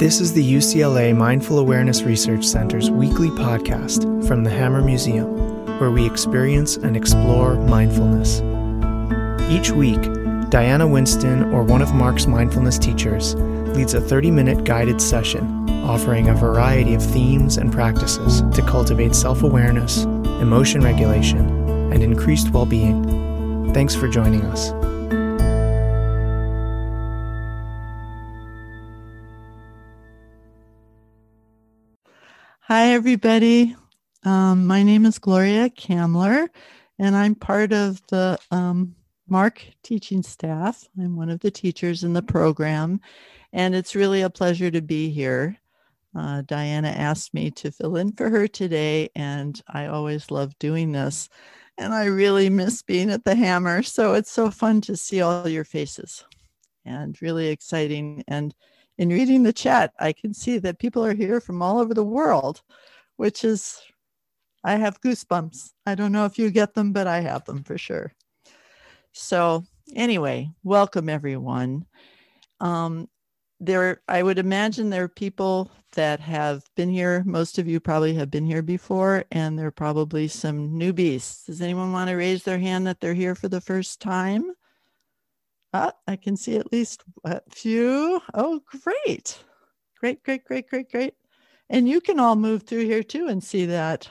This is the UCLA Mindful Awareness Research Center's weekly podcast from the Hammer Museum, where we experience and explore mindfulness. Each week, Diana Winston or one of Mark's mindfulness teachers leads a 30-minute guided session offering a variety of themes and practices to cultivate self-awareness, emotion regulation, and increased well-being. Thanks for joining us. Hi, everybody. My name is Gloria Kamler, and I'm part of the Mark teaching staff. I'm one of the teachers in the program, and it's really a pleasure to be here. Diana asked me to fill in for her today, and I always love doing this. And I really miss being at the Hammer, so it's so fun to see all your faces and really exciting. And in reading the chat, I can see that people are here from all over the world, which is, I have goosebumps. I don't know if you get them, but I have them for sure. So anyway, welcome everyone. I would imagine there are people that have been here. Most of you probably have been here before, and there are probably some newbies. Does anyone want to raise their hand that they're here for the first time? I can see at least a few. Oh, great. Great. And you can all move through here too and see that.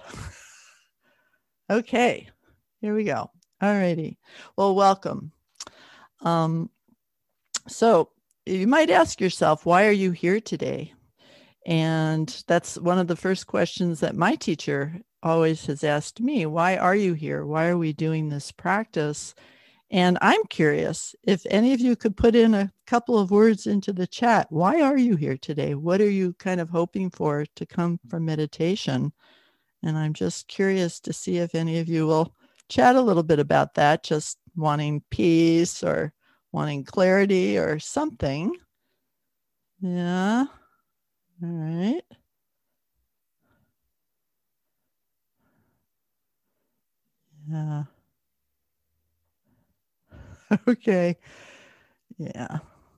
Okay, here we go. All righty. Well, welcome. So you might ask yourself, why are you here today? And that's one of the first questions that my teacher always has asked me. Why are you here? Why are we doing this practice? And I'm curious if any of you could put in a couple of words into the chat. Why are you here today? What are you kind of hoping for to come from meditation? And I'm just curious to see if any of you will chat a little bit about that, just wanting peace or wanting clarity or something. Yeah. All right. Yeah. Okay. Yeah.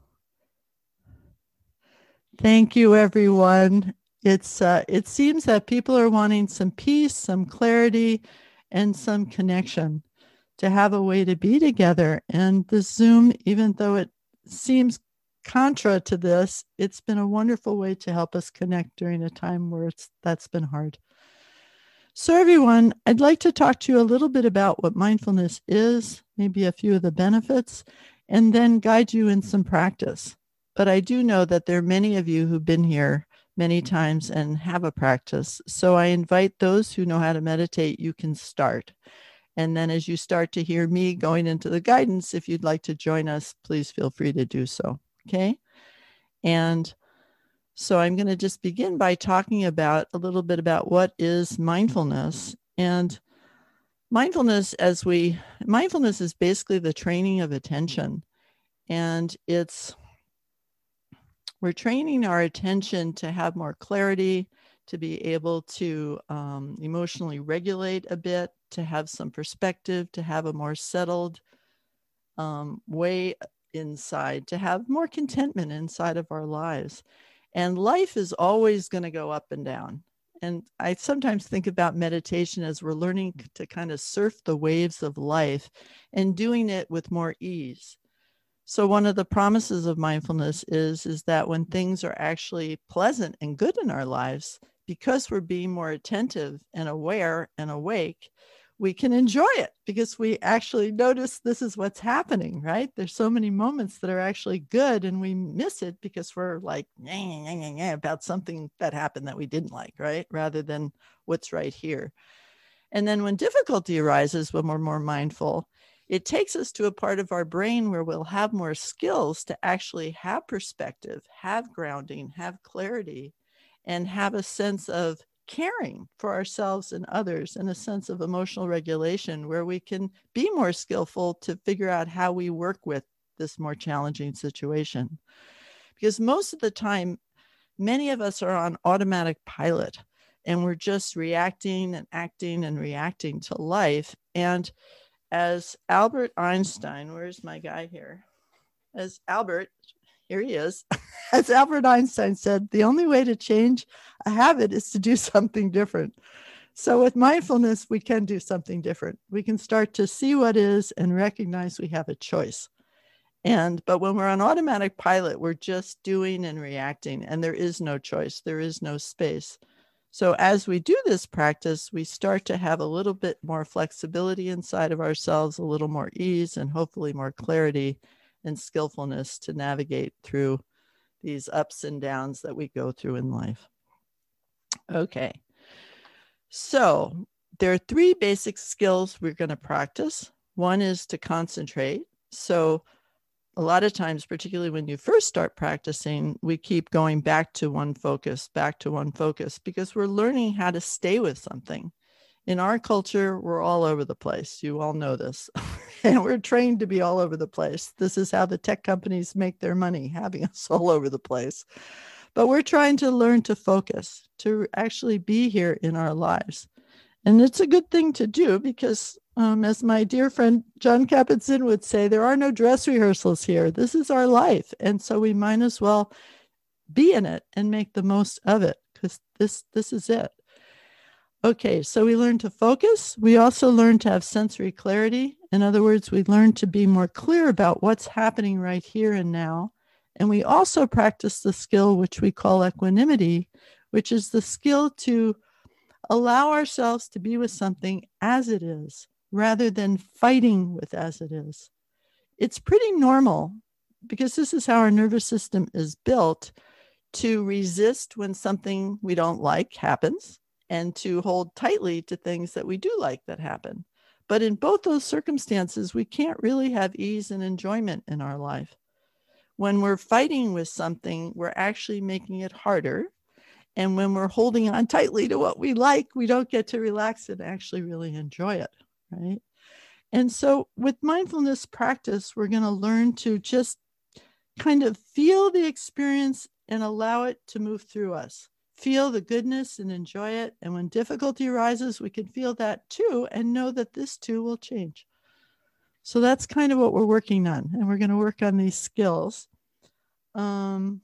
Thank you, everyone. It seems that people are wanting some peace, some clarity, and some connection to have a way to be together. And the Zoom, even though it seems contra to this, it's been a wonderful way to help us connect during a time where that's been hard. So everyone, I'd like to talk to you a little bit about what mindfulness is, maybe a few of the benefits, and then guide you in some practice. But I do know that there are many of you who've been here many times and have a practice. So I invite those who know how to meditate, you can start. And then as you start to hear me going into the guidance, if you'd like to join us, please feel free to do so. Okay. And so I'm going to just begin by talking about a little bit about what is mindfulness. And mindfulness is basically the training of attention. And we're training our attention to have more clarity, to be able to emotionally regulate a bit, to have some perspective, to have a more settled way inside, to have more contentment inside of our lives. And life is always going to go up and down. And I sometimes think about meditation as we're learning to kind of surf the waves of life and doing it with more ease. So one of the promises of mindfulness is that when things are actually pleasant and good in our lives, because we're being more attentive and aware and awake, we can enjoy it because we actually notice this is what's happening, right? There's so many moments that are actually good and we miss it because we're like about something that happened that we didn't like, right? Rather than what's right here. And then when difficulty arises, when we're more mindful, it takes us to a part of our brain where we'll have more skills to actually have perspective, have grounding, have clarity, and have a sense of caring for ourselves and others, and a sense of emotional regulation where we can be more skillful to figure out how we work with this more challenging situation. Because most of the time, many of us are on automatic pilot and we're just reacting and acting and reacting to life. And as Albert Einstein, where's my guy here? As Albert, Here he is. As Albert Einstein said, the only way to change a habit is to do something different. So with mindfulness, we can do something different. We can start to see what is and recognize we have a choice. But when we're on automatic pilot, we're just doing and reacting, and there is no choice. There is no space. So as we do this practice, we start to have a little bit more flexibility inside of ourselves, a little more ease, and hopefully more clarity and skillfulness to navigate through these ups and downs that we go through in life. Okay. So there are 3 basic skills we're going to practice. One is to concentrate. So a lot of times, particularly when you first start practicing, we keep going back to one focus, because we're learning how to stay with something. In our culture, we're all over the place. You all know this. And we're trained to be all over the place. This is how the tech companies make their money, having us all over the place. But we're trying to learn to focus, to actually be here in our lives. And it's a good thing to do because, as my dear friend John Kabat-Zinn would say, there are no dress rehearsals here. This is our life. And so we might as well be in it and make the most of it, because this is it. Okay, so we learn to focus. We also learn to have sensory clarity. In other words, we learn to be more clear about what's happening right here and now. And we also practice the skill which we call equanimity, which is the skill to allow ourselves to be with something as it is, rather than fighting with as it is. It's pretty normal, because this is how our nervous system is built, to resist when something we don't like happens, and to hold tightly to things that we do like that happen. But in both those circumstances, we can't really have ease and enjoyment in our life. When we're fighting with something, we're actually making it harder. And when we're holding on tightly to what we like, we don't get to relax and actually really enjoy it, right? And so with mindfulness practice, we're going to learn to just kind of feel the experience and allow it to move through us. Feel the goodness and enjoy it. And when difficulty arises, we can feel that too and know that this too will change. So that's kind of what we're working on. And we're going to work on these skills. So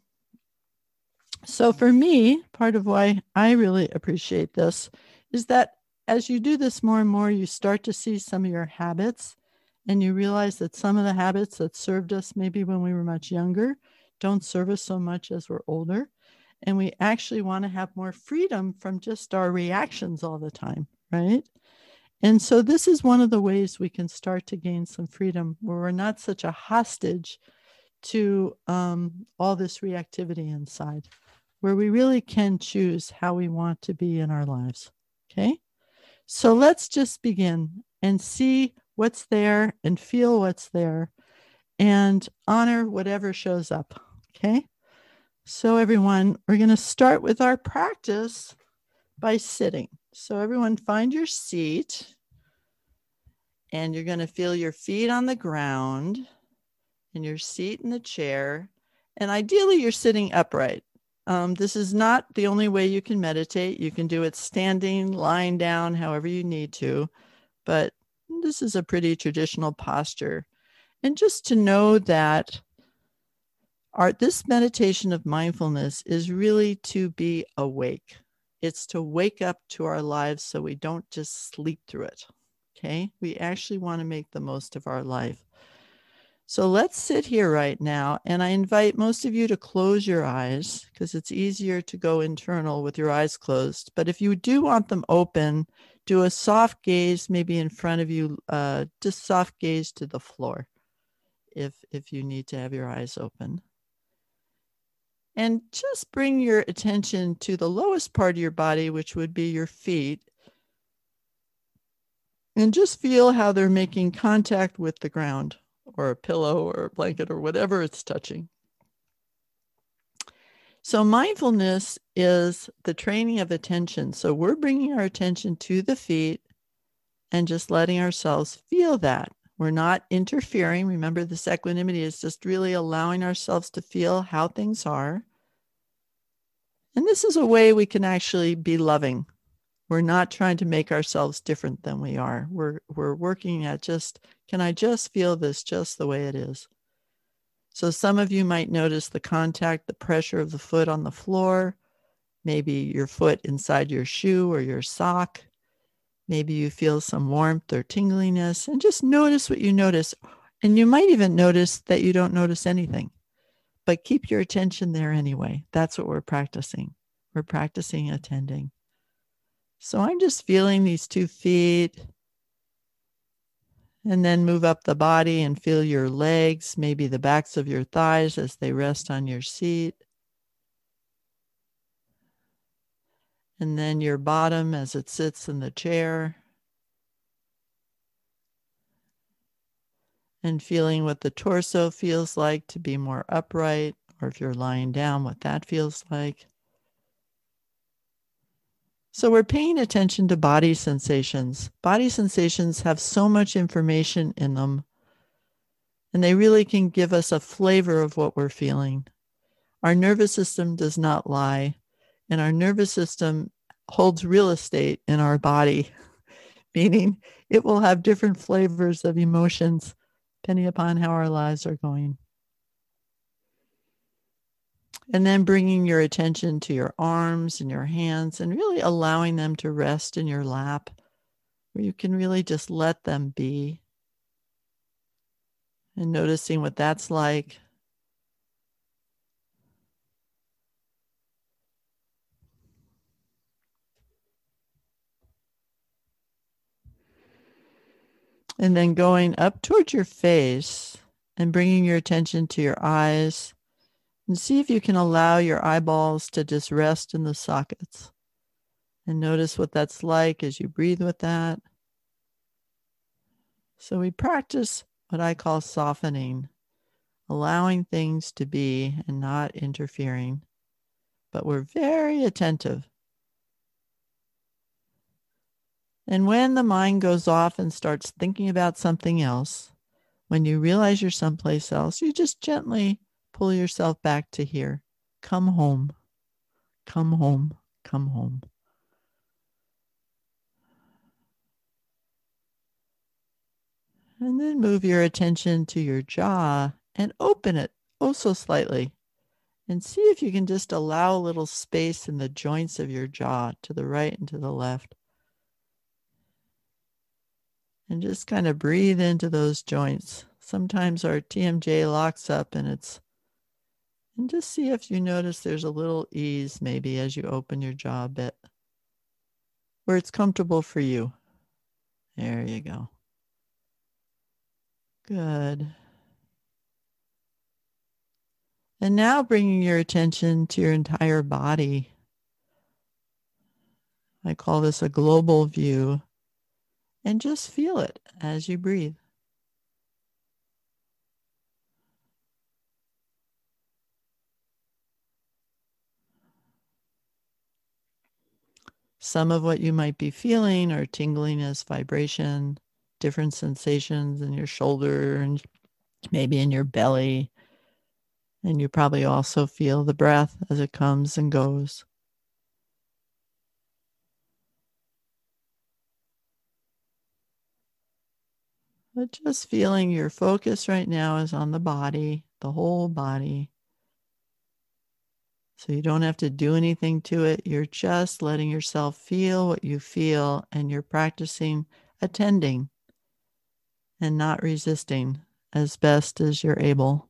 for me, part of why I really appreciate this is that as you do this more and more, you start to see some of your habits, and you realize that some of the habits that served us maybe when we were much younger don't serve us so much as we're older. And we actually want to have more freedom from just our reactions all the time, right? And so this is one of the ways we can start to gain some freedom, where we're not such a hostage to all this reactivity inside, where we really can choose how we want to be in our lives. Okay, so let's just begin and see what's there and feel what's there and honor whatever shows up. Okay, so everyone, we're going to start with our practice by sitting. So everyone find your seat, and you're going to feel your feet on the ground and your seat in the chair. And ideally, you're sitting upright. This is not the only way you can meditate. You can do it standing, lying down, however you need to. But this is a pretty traditional posture. And just to know that this meditation of mindfulness is really to be awake. It's to wake up to our lives so we don't just sleep through it. Okay? We actually want to make the most of our life. So let's sit here right now, and I invite most of you to close your eyes because it's easier to go internal with your eyes closed. But if you do want them open, do a soft gaze maybe in front of you, just soft gaze to the floor if you need to have your eyes open. And just bring your attention to the lowest part of your body, which would be your feet. And just feel how they're making contact with the ground, or a pillow or a blanket or whatever it's touching. So mindfulness is the training of attention. So we're bringing our attention to the feet and just letting ourselves feel that. We're not interfering. Remember, this equanimity is just really allowing ourselves to feel how things are. And this is a way we can actually be loving. We're not trying to make ourselves different than we are. We're working at just, can I just feel this just the way it is? So some of you might notice the contact, the pressure of the foot on the floor, maybe your foot inside your shoe or your sock. Maybe you feel some warmth or tingliness, and just notice what you notice. And you might even notice that you don't notice anything, but keep your attention there anyway. That's what we're practicing. We're practicing attending. So I'm just feeling these 2 feet, and then move up the body and feel your legs, maybe the backs of your thighs as they rest on your seat. And then your bottom as it sits in the chair. And feeling what the torso feels like to be more upright, or if you're lying down, what that feels like. So we're paying attention to body sensations. Body sensations have so much information in them, and they really can give us a flavor of what we're feeling. Our nervous system does not lie, and our nervous system holds real estate in our body, meaning it will have different flavors of emotions depending upon how our lives are going. And then bringing your attention to your arms and your hands and really allowing them to rest in your lap, where you can really just let them be. And noticing what that's like. And then going up towards your face and bringing your attention to your eyes, and see if you can allow your eyeballs to just rest in the sockets. And notice what that's like as you breathe with that. So we practice what I call softening, allowing things to be and not interfering. But we're very attentive. And when the mind goes off and starts thinking about something else, when you realize you're someplace else, you just gently pull yourself back to here. Come home, come home, come home. And then move your attention to your jaw and open it oh so slightly. And see if you can just allow a little space in the joints of your jaw to the right and to the left. And just kind of breathe into those joints. Sometimes our TMJ locks up and just see if you notice there's a little ease maybe as you open your jaw a bit, where it's comfortable for you. There you go. Good. And now bringing your attention to your entire body. I call this a global view. And just feel it as you breathe. Some of what you might be feeling are tingliness, vibration, different sensations in your shoulder and maybe in your belly. And you probably also feel the breath as it comes and goes. But just feeling your focus right now is on the body, the whole body. So you don't have to do anything to it. You're just letting yourself feel what you feel, and you're practicing attending and not resisting as best as you're able.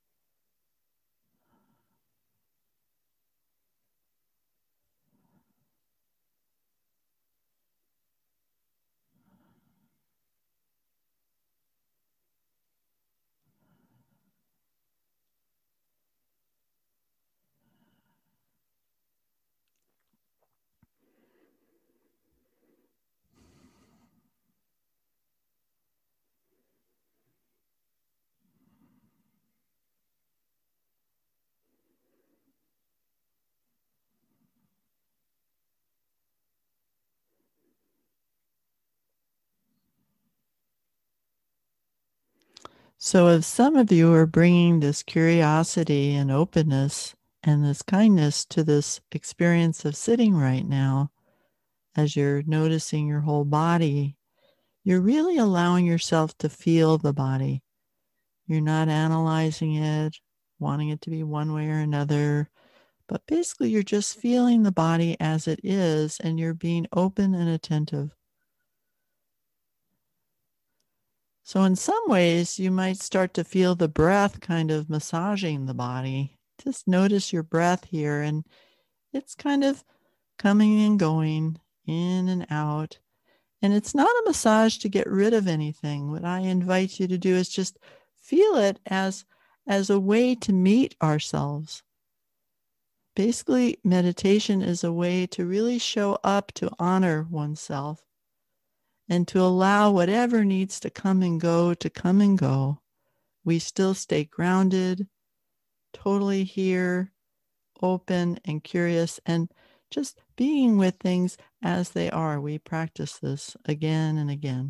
So if some of you are bringing this curiosity and openness and this kindness to this experience of sitting right now, as you're noticing your whole body, you're really allowing yourself to feel the body. You're not analyzing it, wanting it to be one way or another, but basically you're just feeling the body as it is, and you're being open and attentive. So in some ways, you might start to feel the breath kind of massaging the body. Just notice your breath here, and it's kind of coming and going, in and out. And it's not a massage to get rid of anything. What I invite you to do is just feel it as a way to meet ourselves. Basically, meditation is a way to really show up, to honor oneself, and to allow whatever needs to come and go to come and go. We still stay grounded, totally here, open and curious, and just being with things as they are. We practice this again and again.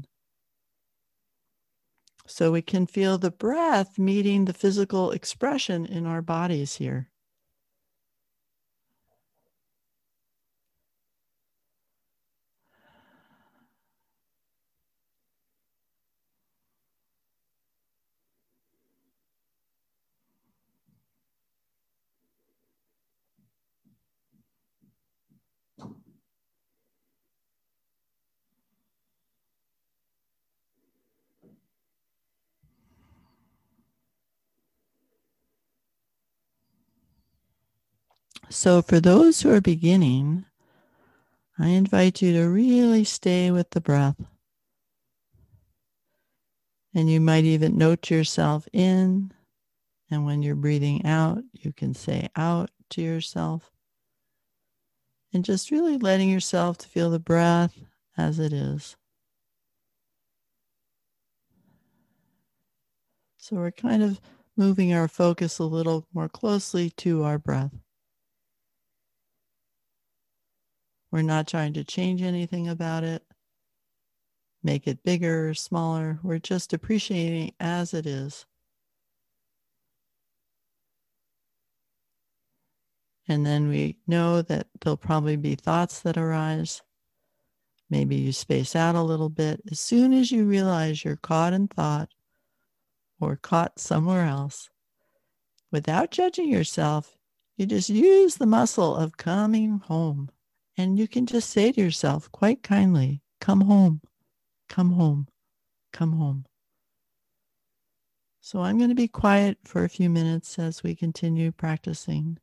So we can feel the breath meeting the physical expression in our bodies here. So for those who are beginning, I invite you to really stay with the breath. And you might even note yourself in, and when you're breathing out, you can say out to yourself. And just really letting yourself to feel the breath as it is. So we're kind of moving our focus a little more closely to our breath. We're not trying to change anything about it, make it bigger or smaller. We're just appreciating it as it is. And then we know that there'll probably be thoughts that arise. Maybe you space out a little bit. As soon as you realize you're caught in thought or caught somewhere else, without judging yourself, you just use the muscle of coming home. And you can just say to yourself quite kindly, come home, come home, come home. So I'm going to be quiet for a few minutes as we continue practicing.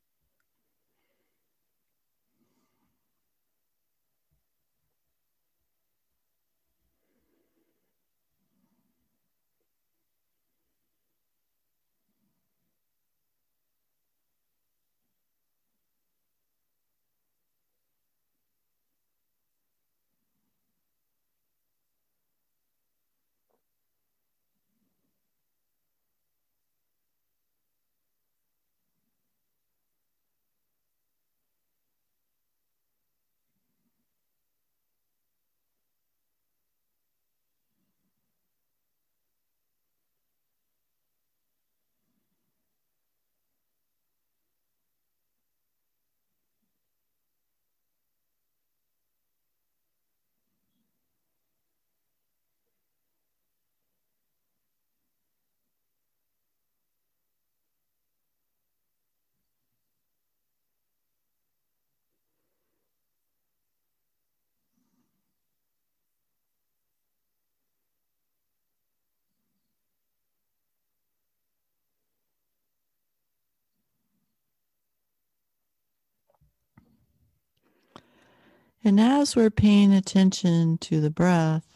And as we're paying attention to the breath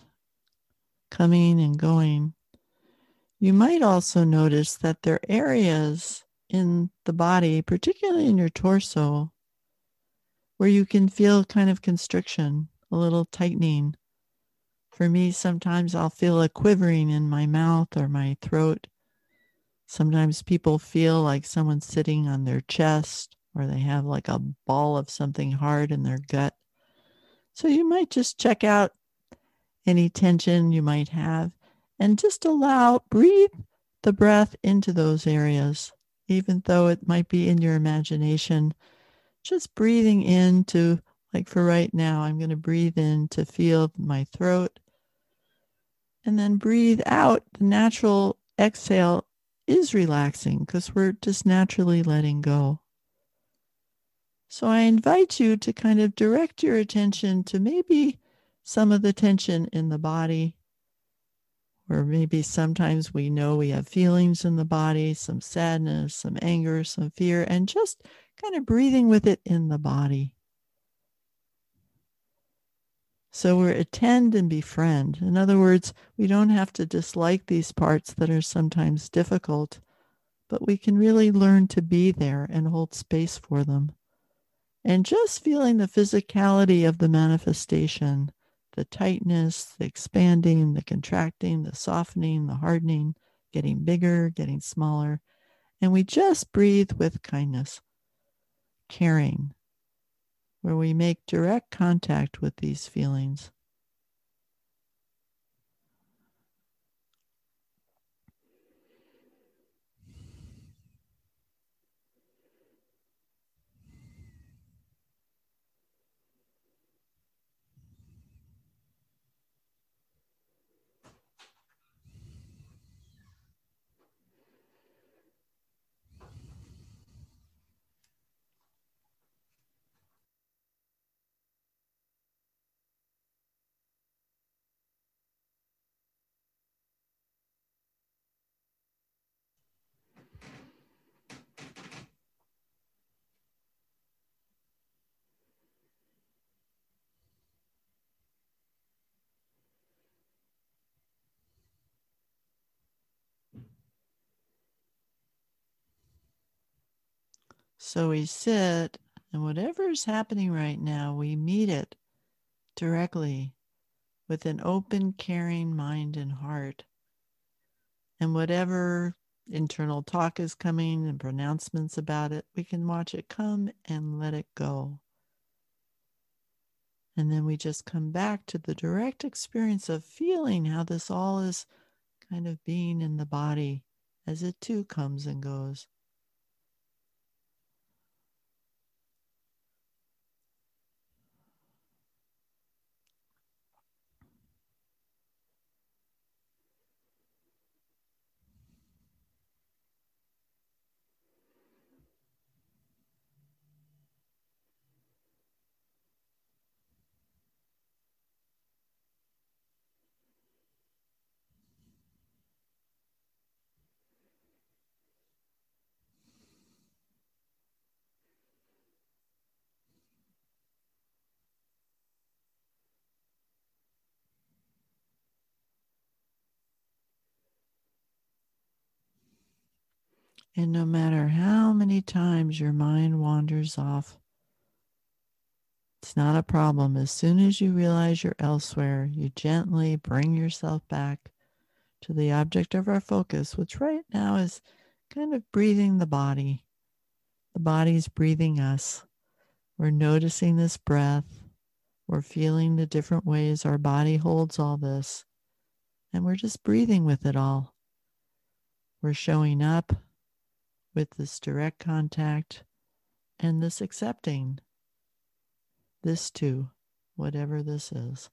coming and going, you might also notice that there are areas in the body, particularly in your torso, where you can feel kind of constriction, a little tightening. For me, sometimes I'll feel a quivering in my mouth or my throat. Sometimes people feel like someone's sitting on their chest, or they have like a ball of something hard in their gut. So you might just check out any tension you might have and just breathe the breath into those areas, even though it might be in your imagination. Just breathing into, like for right now, I'm going to breathe in to feel my throat, and then breathe out the natural exhale is relaxing because we're just naturally letting go. So I invite you to kind of direct your attention to maybe some of the tension in the body, or maybe sometimes we know we have feelings in the body, some sadness, some anger, some fear, and just kind of breathing with it in the body. So we're attend and befriend. In other words, we don't have to dislike these parts that are sometimes difficult, but we can really learn to be there and hold space for them. And just feeling the physicality of the manifestation, the tightness, the expanding, the contracting, the softening, the hardening, getting bigger, getting smaller. And we just breathe with kindness, caring, where we make direct contact with these feelings. So we sit, and whatever is happening right now, we meet it directly with an open, caring mind and heart. And whatever internal talk is coming and pronouncements about it, we can watch it come and let it go. And then we just come back to the direct experience of feeling how this all is kind of being in the body as it too comes and goes. And no matter how many times your mind wanders off, it's not a problem. As soon as you realize you're elsewhere, you gently bring yourself back to the object of our focus, which right now is kind of breathing the body. The body's breathing us. We're noticing this breath. We're feeling the different ways our body holds all this. And we're just breathing with it all. We're showing up with this direct contact and this accepting this too, whatever this is.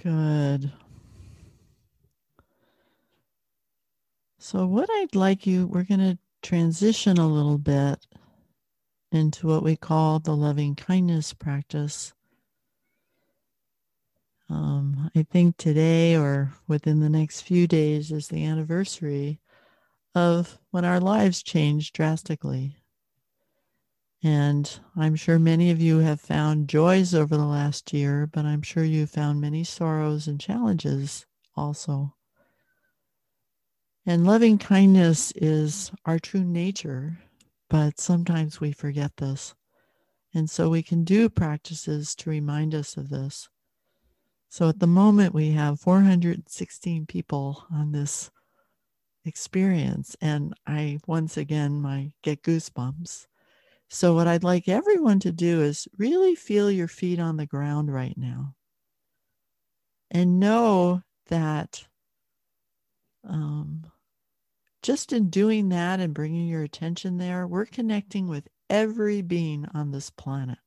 Good. So what I'd like we're going to transition a little bit into what we call the loving kindness practice. I think today or within the next few days is the anniversary of when our lives changed drastically. And I'm sure many of you have found joys over the last year, but I'm sure you found many sorrows and challenges also. And loving kindness is our true nature, but sometimes we forget this. And so we can do practices to remind us of this. So at the moment, we have 416 people on this experience. And once again, I get goosebumps. So what I'd like everyone to do is really feel your feet on the ground right now. And know that just in doing that and bringing your attention there, we're connecting with every being on this planet.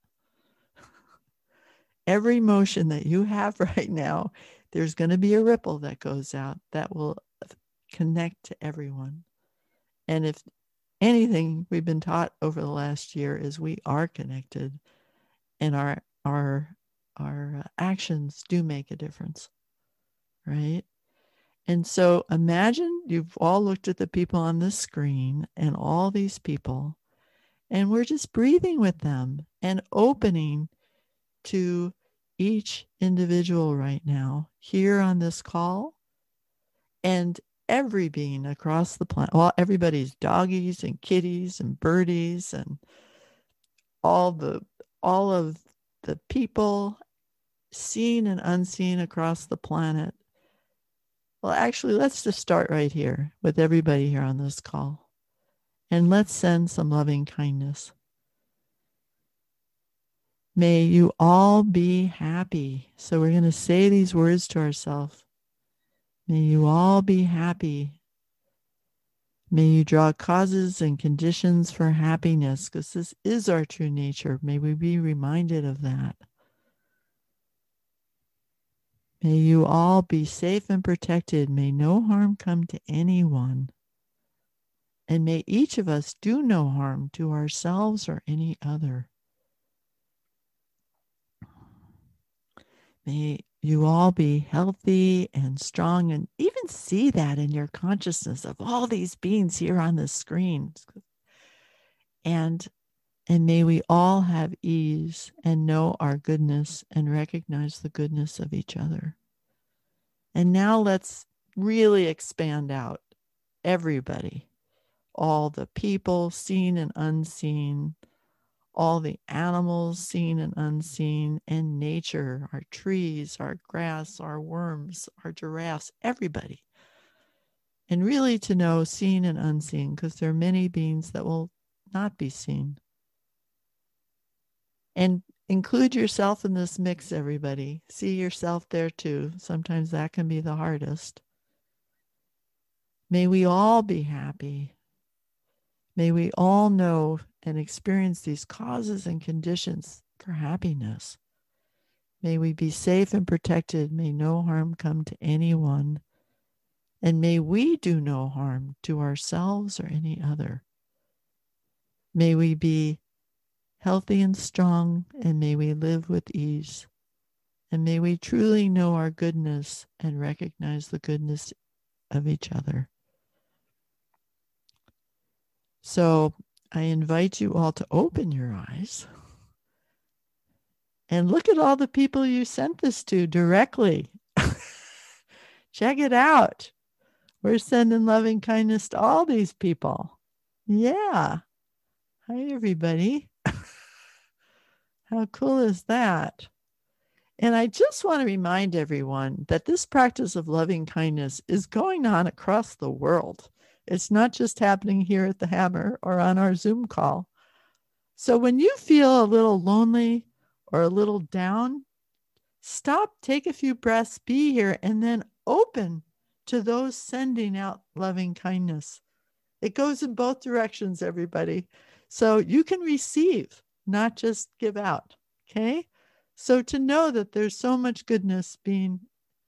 Every emotion that you have right now, there's going to be a ripple that goes out that will connect to everyone. And if anything we've been taught over the last year is we are connected, and our actions do make a difference, right? And so imagine you've all looked at the people on this screen and all these people, and we're just breathing with them and opening to each individual right now here on this call, and every being across the planet. Well, everybody's doggies and kitties and birdies and all of the people seen and unseen across the planet. Well, actually, let's just start right here with everybody here on this call. And let's send some loving kindness. May you all be happy. So we're going to say these words to ourselves. May you all be happy. May you draw causes and conditions for happiness, because this is our true nature. May we be reminded of that. May you all be safe and protected. May no harm come to anyone. And may each of us do no harm to ourselves or any other. May you all be healthy and strong, and even see that in your consciousness of all these beings here on the screen. And may we all have ease and know our goodness and recognize the goodness of each other. And now let's really expand out. Everybody, all the people seen and unseen, all the animals seen and unseen, and nature, our trees, our grass, our worms, our giraffes, everybody. And really to know seen and unseen, because there are many beings that will not be seen. And include yourself in this mix, everybody. See yourself there too. Sometimes that can be the hardest. May we all be happy. May we all know and experience these causes and conditions for happiness. May we be safe and protected. May no harm come to anyone. And may we do no harm to ourselves or any other. May we be healthy and strong, and may we live with ease. And may we truly know our goodness and recognize the goodness of each other. So I invite you all to open your eyes and look at all the people you sent this to directly. Check it out. We're sending loving kindness to all these people. Yeah. Hi, everybody. How cool is that? And I just want to remind everyone that this practice of loving kindness is going on across the world. It's not just happening here at the Hammer or on our Zoom call. So when you feel a little lonely or a little down, stop, take a few breaths, be here, and then open to those sending out loving kindness. It goes in both directions, everybody. So you can receive, not just give out. Okay? So to know that there's so much goodness being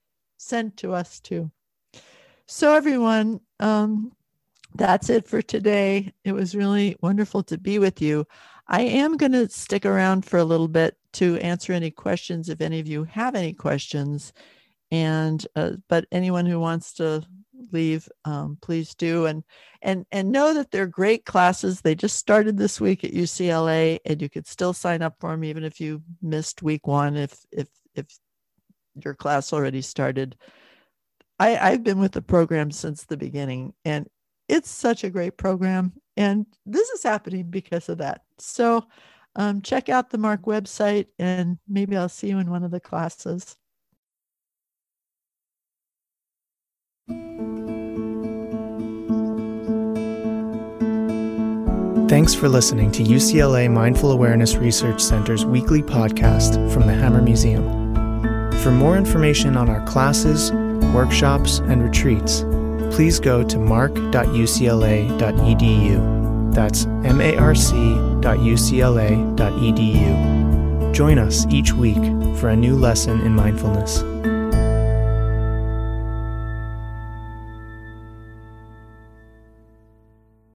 sent to us too. So everyone, that's it for today. It was really wonderful to be with you. I am going to stick around for a little bit to answer any questions if any of you have any questions. And but anyone who wants to leave, please do. And know that they're great classes. They just started this week at UCLA, and you could still sign up for them even if you missed week one, if your class already started. I've been with the program since the beginning, and it's such a great program. And this is happening because of that. So check out the MARC website, and maybe I'll see you in one of the classes. Thanks for listening to UCLA Mindful Awareness Research Center's weekly podcast from the Hammer Museum. For more information on our classes, workshops, and retreats, please go to marc.ucla.edu. That's marc.ucla.edu. Join us each week for a new lesson in mindfulness.